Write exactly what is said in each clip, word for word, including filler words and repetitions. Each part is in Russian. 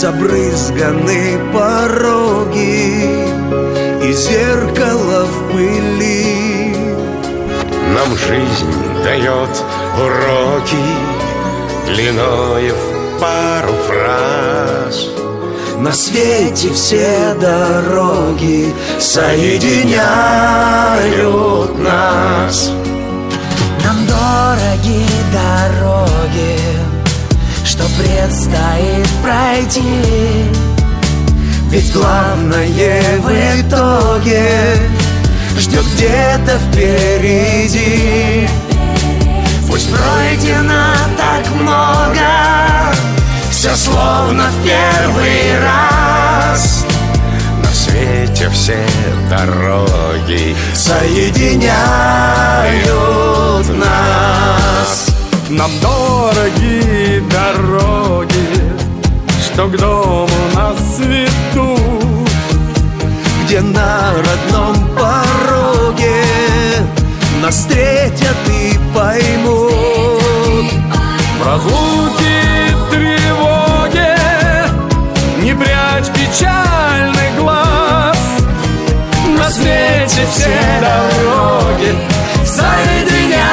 забрызганы пороги и зеркало в пыли. Нам жизнь дает уроки длиною в пару фраз. На свете все дороги соединяют нас. Нам дороги дороги, что предстоит пройти. Ведь главное в итоге ждет где-то впереди. Пусть пройдено так много, все словно в первый раз. На свете все дороги соединяют нас. Нам дороги дороги, что к дому нас ведут, где на родном пороге нас встретят и поймут. Прогулки, тревоги, не прячь печальный глаз. На свете все дороги соединяют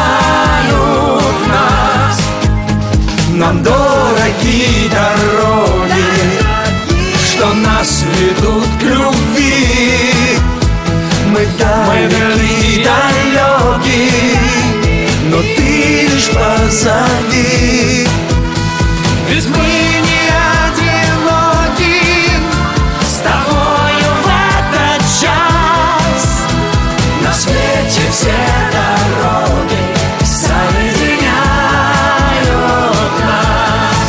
нас. Нам дороги дороги, что нас ведут к любви. Мы далеки, далеки, но ты лишь позови. Ведь мы не одиноки с тобою в этот час. На свете все дороги соединяют нас.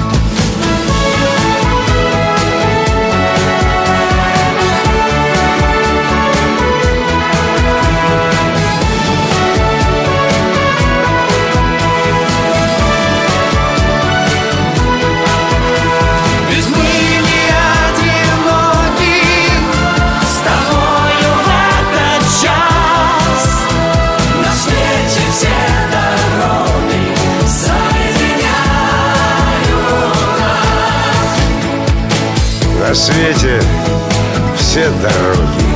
Ведь мы не одиноки с тобою в этот час. На свете все дороги соединяют нас. На свете все дороги